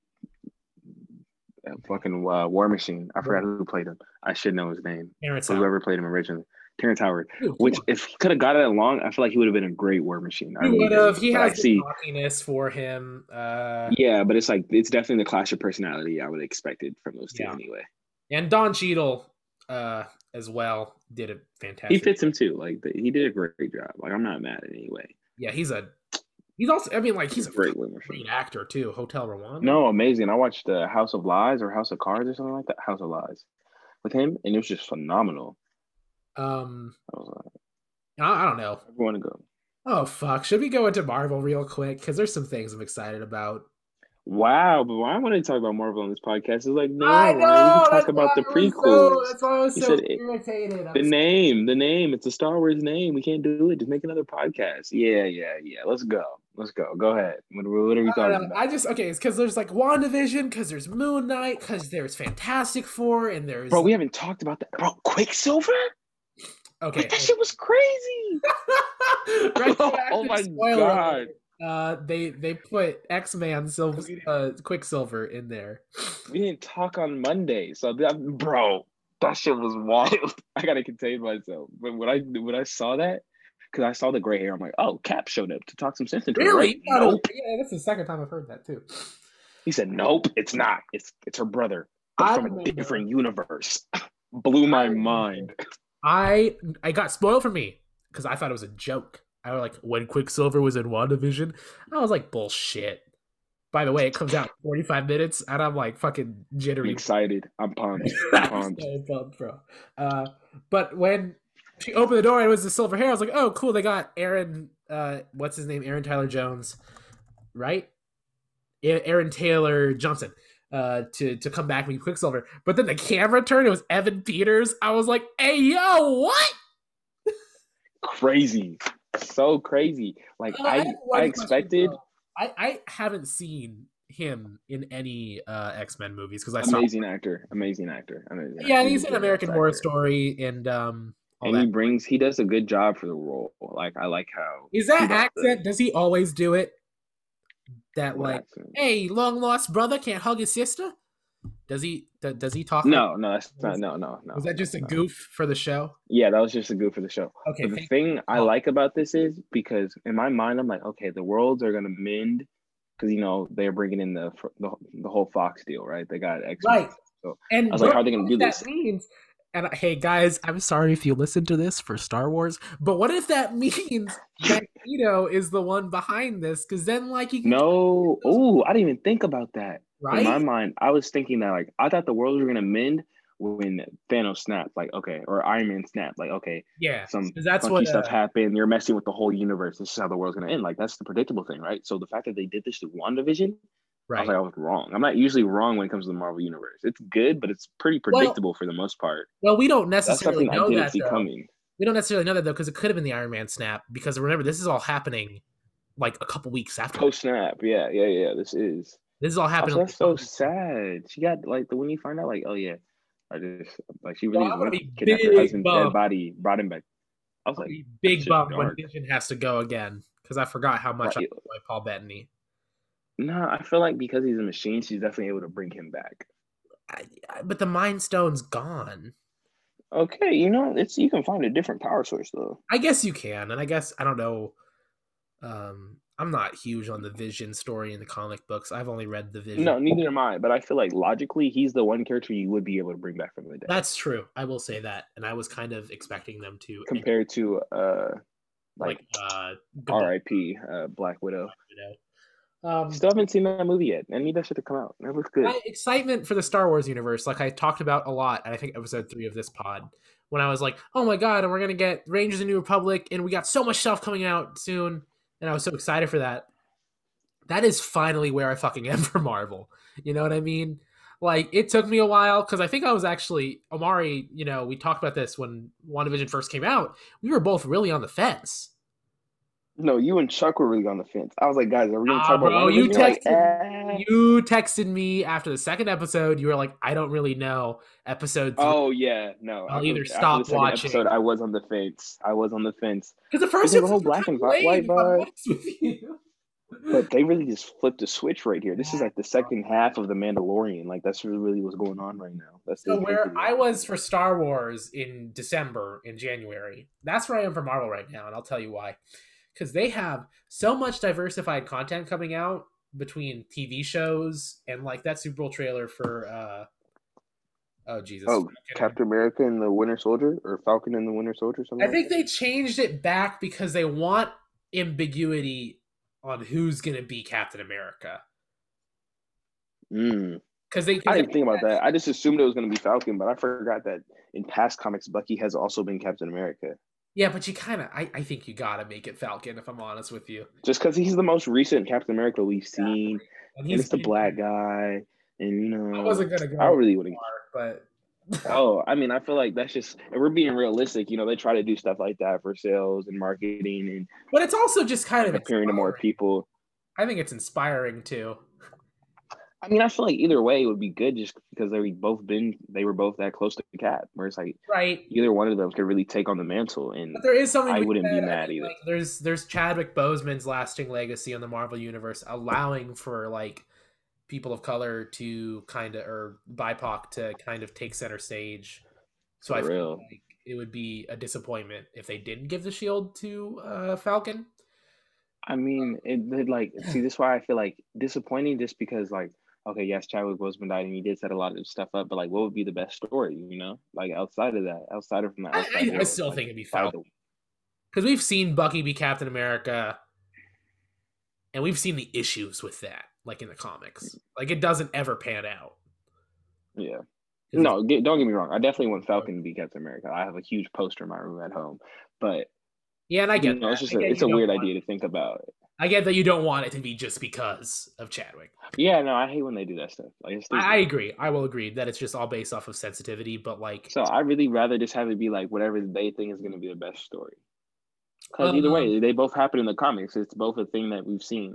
a fucking uh, War Machine. I forgot who played him. I should know his name. Terrence whoever Howard. played him originally. Terrence Howard. Dude, which, if he could have got it along, I feel like he would have been a great War Machine. He would have. He has the cockiness for him. Uh, yeah, but it's like it's definitely the clash of personality I would have expected from those two yeah. anyway. And Don Cheadle, uh, as well, did a fantastic. He fits him too. Like the, he did a great, great job. Like I'm not mad in any way. Yeah, he's a. He's also. I mean, like he's a great, great actor too. Hotel Rwanda. No, amazing. I watched uh, House of Lies or House of Cards or something like that. House of Lies with him, and it was just phenomenal. Um, I was like, I, I don't know. I want to go. Oh fuck! Should we go into Marvel real quick? Because there's some things I'm excited about. Wow, but why I want to talk about Marvel on this podcast is like, no, I know, we can talk about the prequels. So, that's why I was you so said irritated. It, the name, the name, it's a Star Wars name. We can't do it. Just make another podcast. Yeah, yeah, yeah. Let's go. Let's go. Go ahead. What, what are we talking I about? I just, okay, it's because there's like WandaVision, because there's Moon Knight, because there's Fantastic Four, and there's... Bro, we haven't talked about that. Bro, Quicksilver? Okay. Like, that shit was crazy. Right, oh my spoiler God. alert. Uh, they they put X-Man Sil- uh, Quicksilver in there. We didn't talk on Monday, so that, bro, that shit was wild. I gotta contain myself. But when I when I saw that, because I saw the gray hair. I'm like, oh, Cap showed up to talk some sense into her, Really? right? You thought it was- Nope. yeah, that's the second time I've heard that too. He said, nope, it's not. It's it's her brother, but I from a remember- different universe. Blew my I remember. mind. I I got spoiled for me because I thought it was a joke. I was like, when Quicksilver was in WandaVision, I was like, bullshit. By the way, it comes out in forty-five minutes, and I'm like fucking I'm jittery. excited. I'm pumped. I'm I'm pumped. so pumped, bro. Uh, but when she opened the door and it was the silver hair, I was like, oh, cool. They got Aaron, uh, what's his name? Aaron Tyler Jones, right? A- Aaron Taylor Johnson. Uh, to to come back and be Quicksilver, but then the camera turned. It was Evan Peters. I was like, "Hey, yo, what?" Crazy, so crazy. Like Uh, I, have one I question, expected though. I I haven't seen him in any uh, X-Men movies because I saw. amazing actor, amazing actor, amazing. Yeah, actor. he's a in good American ass Horror actor. Story and um all And that. he brings, he does a good job for the role. Like I like how Is that he does accent? Does he always do it? That What like, accent? hey, long lost brother can't hug his sister. Does he? th- Does he talk? No, like, no, that's not. No, no, no. was that just a no. goof for the show? Yeah, that was just a goof for the show. Okay, But the thank thing I Oh. like about this is because in my mind I'm like, okay, the worlds are gonna mend because you know they're bringing in the the, the whole Fox deal, right? They got X Men. Right. So And I was like, what how are they gonna do if that this? means? And uh, hey, guys, I'm sorry if you listen to this for Star Wars, but what if that means Magneto is the one behind this? Because then, like, you can No, oh, I didn't even think about that. In my right? mind, I was thinking that like I thought the worlds were gonna mend when Thanos snapped, like okay, or Iron Man snapped, like okay, Yeah, some 'cause that's funky what. stuff Uh, happened. You're messing with the whole universe. This is how the world's gonna end. Like that's the predictable thing, right? So the fact that they did this to WandaVision, I was right. like, I was wrong. I'm not usually wrong when it comes to the Marvel universe. It's good, but it's pretty predictable for the most part. Well, we don't That's necessarily something I know didn't that see though. coming. We don't necessarily know that though because it could have been the Iron Man snap. Because remember, this is all happening like a couple weeks after. Post snap, yeah, yeah, yeah. This is. This is all happening. Also, that's so sad. She got like the when you find out, like, oh yeah, I just like she really Well, just I'm gonna went be kidnapped her big husband's bummed. dead body, brought him back. I was like, Big just bump when dark. Vision has to go again because I forgot how much Right. I enjoy Paul Bettany. no, I feel like because he's a machine, she's definitely able to bring him back. I, I, but the Mind Stone's gone. Okay, you know, it's you can find a different power source though. I guess you can, and I guess I don't know. Um, I'm not huge on the Vision story in the comic books. I've only read the Vision. No, neither am I. But I feel like logically, he's the one character you would be able to bring back from the dead. That's true. I will say that, and I was kind of expecting them to compared to uh, like, like uh, R I P uh, Black Widow. You know. Um, Still haven't seen that movie yet. I need that shit to come out. That looks good. my excitement for the Star Wars universe, like I talked about a lot, and I think episode three of this pod, when I was like, "Oh my god!" and we're gonna get Rangers of the New Republic, and we got so much stuff coming out soon, and I was so excited for that. That is finally where I fucking am for Marvel. You know what I mean? Like it took me a while because I think I was actually Omari. You know, we talked about this when WandaVision first came out. We were both really on the fence. No, you and Chuck were really on the fence. I was like, guys, are we gonna Ah, talk about bro, WandaVision? you You're like, texted- eh. You texted me after the second episode. You were like, "I don't really know." Episode three. Oh yeah, no. I'll after, either after stop the second watching- episode, I was on the fence. I was on the fence. Because the first Because of the whole episode black was and kinda vi- white lame, if I'm vibe. honest with you. But they really just flipped the switch right here. This is like the second half of the Mandalorian. Like that's really, really what's going on right now. That's So the where I was for Star Wars in December, in January, that's where I am for Marvel right now, and I'll tell you why. Because they have so much diversified content coming out between T V shows and like that Super Bowl trailer for uh oh Jesus. Oh, Captain America and the Winter Soldier, or Falcon and the Winter Soldier, something. I think they changed it back because they want ambiguity on who's gonna be Captain America. Mm. Because they, I didn't think about that. I just assumed it was going to be Falcon, but I forgot that in past comics, Bucky has also been Captain America. Yeah, but you kind of, I, I think you gotta make it Falcon if I'm honest with you. Just because he's the most recent Captain America we've seen, and, and it's the black guy, and you know, I wasn't gonna go. I really wouldn't. Far, but oh, I mean, I feel like that's just, and we're being realistic. You know, they try to do stuff like that for sales and marketing, and but it's also just kind of appearing to more people. I think it's inspiring too. I mean, I feel like either way it would be good, just because they both been they were both that close to Cap, where it's like right, either one of them could really take on the mantle, and but there is something I wouldn't that, be mad I mean, either. Like, there's there's Chadwick Boseman's lasting legacy on the Marvel universe, allowing for like people of color to kind of or B I P O C to kind of take center stage. So For I feel real. like it would be a disappointment if they didn't give the shield to uh, Falcon. I mean, it, it like see this is why I feel like disappointing just because like okay, yes, Chadwick Boseman died and he did set a lot of stuff up, but like what would be the best story, you know? Like outside of that, outside of from the I, outside I, I world. still like, think it'd be by Falcon the because we've seen Bucky be Captain America, and we've seen the issues with that, like in the comics. Like it doesn't ever pan out. yeah. 'Cause No, get, don't get me wrong. I definitely want Falcon to be Captain America. I have a huge poster in my room at home, but yeah, and I you get know, that. it's just I a, get it's you a don't weird want idea to think about. I get that you don't want it to be just because of Chadwick. Yeah, no, I hate when they do that stuff. Like it's stupid. I, I agree. I will agree that it's just all based off of sensitivity, but like, So I really rather just have it be like whatever they think is going to be the best story. Because either um, way, they both happen in the comics. It's both a thing that we've seen.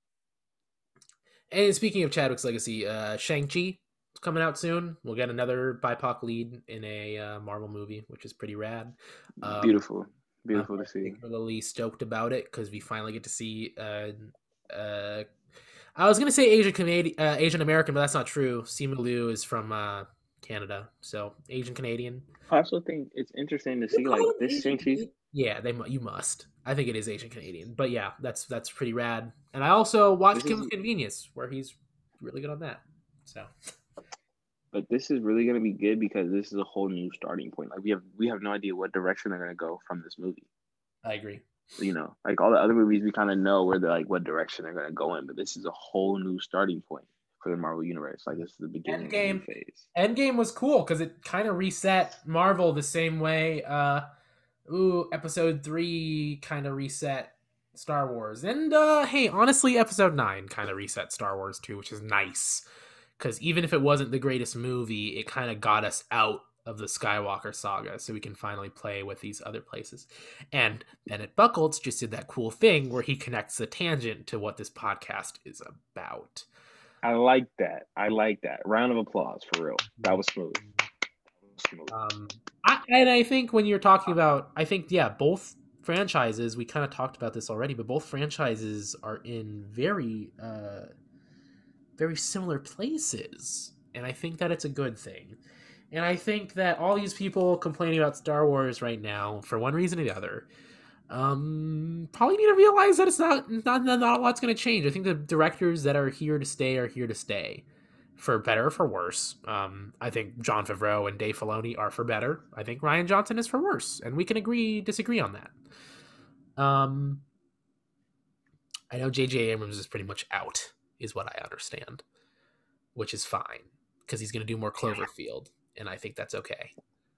and speaking of Chadwick's legacy, uh, Shang-Chi is coming out soon. We'll get another B I P O C lead in a uh, Marvel movie, which is pretty rad. Um, Beautiful, beautiful I'm to see. particularly stoked about it because we finally get to see. Uh, uh, I was gonna say Asian Canadian, uh, Asian American, but that's not true. Simu Liu is from uh, Canada, so Asian Canadian. I also think it's interesting to see like this Shang-Chi. Yeah, they you must. I think it is Asian Canadian, but yeah, that's that's pretty rad. And I also watched This Kim's is, Convenience, where he's really good on that. So, but this is really going to be good because this is a whole new starting point. Like we have we have no idea what direction they're going to go from this movie. I agree. You know, like all the other movies, we kind of know where they're like what direction they're going to go in, but this is a whole new starting point for the Marvel universe. Like this is the beginning Endgame, of the new phase. Endgame was cool because it kind of reset Marvel the same way. Uh, ooh, Episode three kind of reset Star Wars, and uh, hey, honestly, Episode nine kind of reset Star Wars too, which is nice because even if it wasn't the greatest movie, it kind of got us out of the Skywalker saga, so we can finally play with these other places. And Bennett Buckles just did that cool thing where he connects the tangent to what this podcast is about. I like that. I like that. Round of applause for real. That was smooth. That was smooth. Um, I, and I think when you're talking about, I think yeah, both franchises. We kind of talked about this already, but both franchises are in very, uh, very similar places, and I think that it's a good thing. And I think that all these people complaining about Star Wars right now, for one reason or the other, um, probably need to realize that it's not not, not a lot's going to change. I think the directors that are here to stay are here to stay, for better or for worse. Um, I think Jon Favreau and Dave Filoni are for better. I think Rian Johnson is for worse, and we can agree disagree on that. Um, I know J J Abrams is pretty much out, is what I understand, which is fine because he's going to do more Cloverfield. And I think that's okay.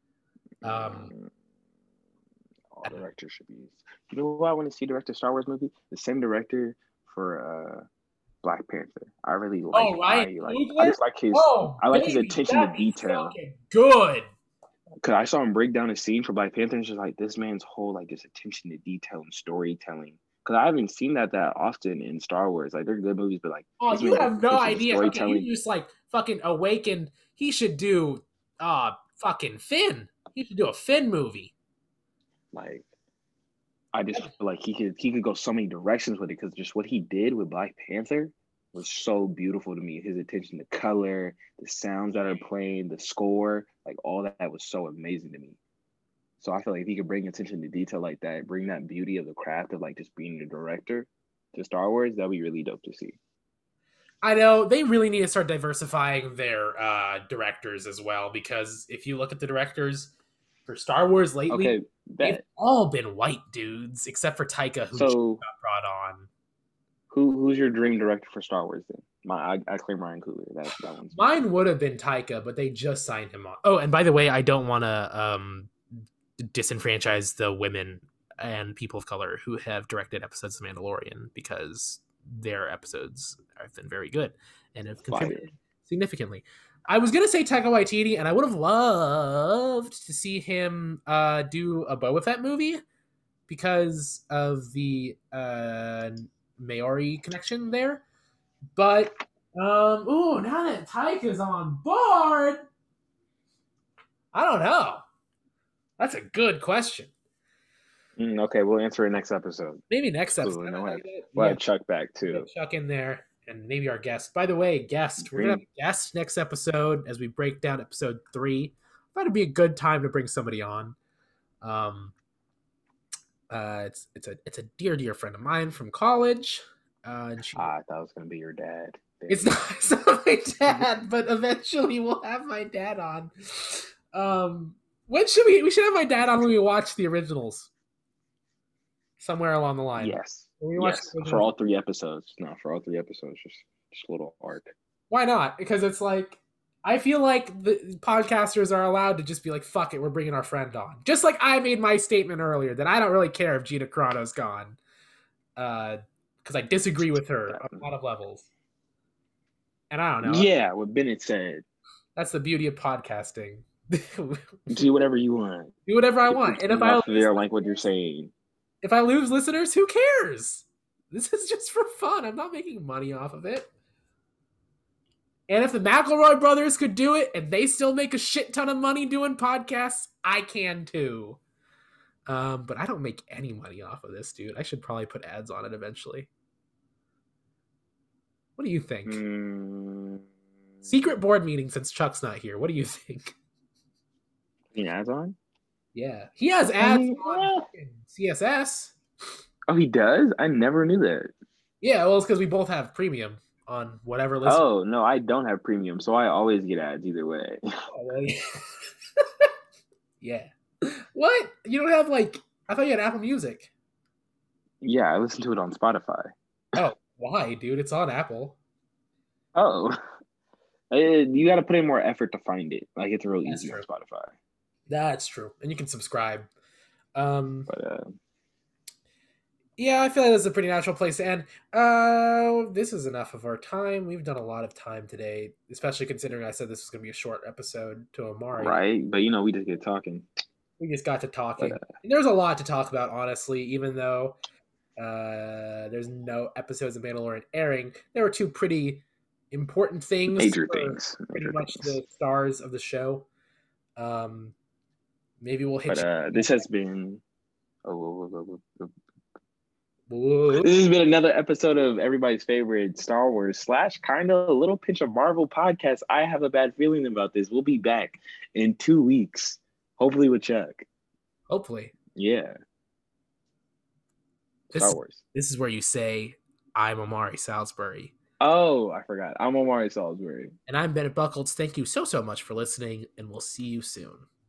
Um, All directors should be. You know who I want to see direct a Star Wars movie? The same director for uh, Black Panther. I really like. Oh, Ryan I, like, I just like his. Oh, I like baby, his attention to detail. Good. Because I saw him break down a scene for Black Panther, and it's just like this man's whole like just attention to detail and storytelling. Because I haven't seen that that often in Star Wars. Like they're good movies, but like oh, you have no idea. Okay, you just like fucking awakened. He should do. Uh, fucking Finn. He should do a Finn movie. Like, I just feel like he could he could go so many directions with it because just what he did with Black Panther was so beautiful to me. His attention to color, the sounds that are playing, the score, like all that, that was so amazing to me. So I feel like if he could bring attention to detail like that, bring that beauty of the craft of like just being a director to Star Wars, that'd be really dope to see. I know they really need to start diversifying their uh, directors as well, because if you look at the directors for Star Wars lately, okay, they've all been white dudes except for Taika, who so, got brought on. Who who's your dream director for Star Wars then? My I, I claim Ryan Coogler. That that one's mine would have been Taika, but they just signed him on. Oh, and by the way, I don't want to um, disenfranchise the women and people of color who have directed episodes of Mandalorian, because their episodes have been very good and have contributed Fire. significantly. I was going to say Taika Waititi, and I would have loved to see him uh, do a Boba Fett movie because of the uh, Maori connection there. But, um, ooh, now that Taika's on board, I don't know. That's a good question. Mm, okay, we'll answer it next episode. Maybe next episode. We'll have, we'll have Chuck back too. Chuck in there, and maybe our guest. By the way, guest. We're gonna have a guest next episode as we break down episode three. I thought it'd be a good time to bring somebody on. Um, uh, it's it's a it's a dear dear friend of mine from college, uh, and she. Ah, I thought it was gonna be your dad. It's not, it's not my dad, but eventually we'll have my dad on. Um, when should we? We should have my dad on when we watch the originals. Somewhere along the line. Yes. When we watch Yes. the originals. For all three episodes. No, for all three episodes. Just just a little arc. Why not? Because it's like I feel like the podcasters are allowed to just be like, "Fuck it, we're bringing our friend on." Just like I made my statement earlier that I don't really care if Gina Carano's gone, because uh, I disagree with her on a lot of levels. And I don't know. Yeah, what Bennett said. That's the beauty of podcasting. Do whatever you want. Do whatever I want. And if I there, like what you're saying. If I lose listeners, who cares? This is just for fun. I'm not making money off of it. And if the McElroy brothers could do it and they still make a shit ton of money doing podcasts, I can too. Um, but I don't make any money off of this, dude. I should probably put ads on it eventually. What do you think? Mm. Secret board meeting since Chuck's not here. What do you think? Any ads on? Yeah. He has ads I mean, on yeah. C S S. Oh, he does? I never knew that. Yeah, well, it's because we both have premium on whatever list. Oh, no, I don't have premium, so I always get ads either way. Oh, well, yeah. Yeah. What? You don't have, like, I thought you had Apple Music. Yeah, I listen to it on Spotify. Oh, why, dude? It's on Apple. Oh. Uh, you got to put in more effort to find it. Like, it's real That's easy true. on Spotify. That's true. And you can subscribe. Um, but, uh... Yeah, I feel like this is a pretty natural place to end. Uh, this is enough of our time. We've done a lot of time today, especially considering I said this was going to be a short episode to Amari. Right, but you know, we just get talking. We just got to talking. But, uh... There's a lot to talk about, honestly, even though uh, there's no episodes of Mandalorian airing. There were two pretty important things. Major things. Pretty Major much things. the stars of the show. Um, maybe we'll hit But uh, this has been... Oh, oh, oh, oh, oh. Whoa. This has been another episode of everybody's favorite Star Wars slash kind of a little pinch of Marvel podcast. I have a bad feeling about this. We'll be back in two weeks, hopefully with Chuck. Hopefully. Yeah. This, Star Wars. This is where you say, I'm Amari Salisbury. Oh, I forgot. I'm Amari Salisbury. And I'm Bennett Buckles. Thank you so, so much for listening, and we'll see you soon.